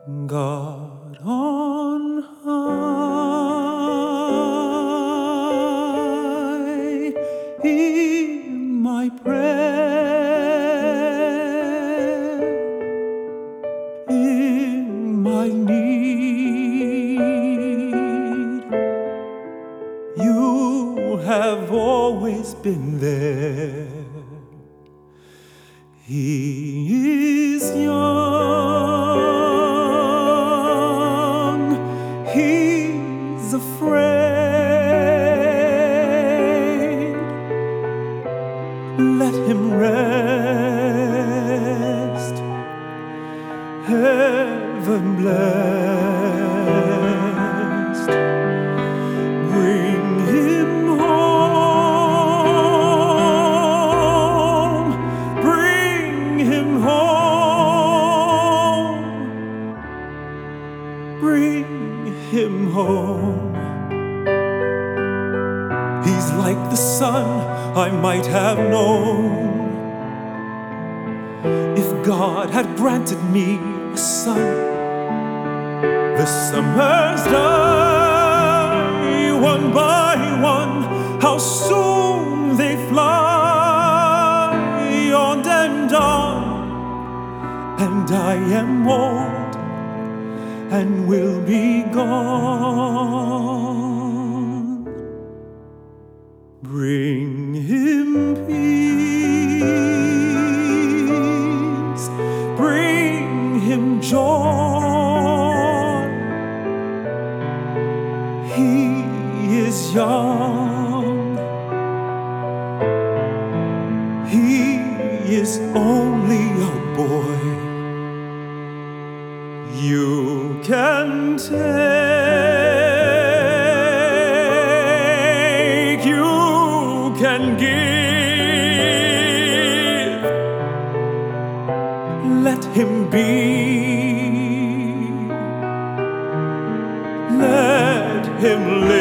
God on high, hear my prayer in my need. You have always been there. He is young, he's afraid. Let him rest, heaven blessed. Bring him home, bring him home, bring him home. He's like the sun I might have known. If God had granted me a son, the summers die one by one. How soon they fly on and on, and I am old and will be gone. Bring him peace, bring him joy. He is young, he is only a boy. You can take, you can give. Let him be, let him live.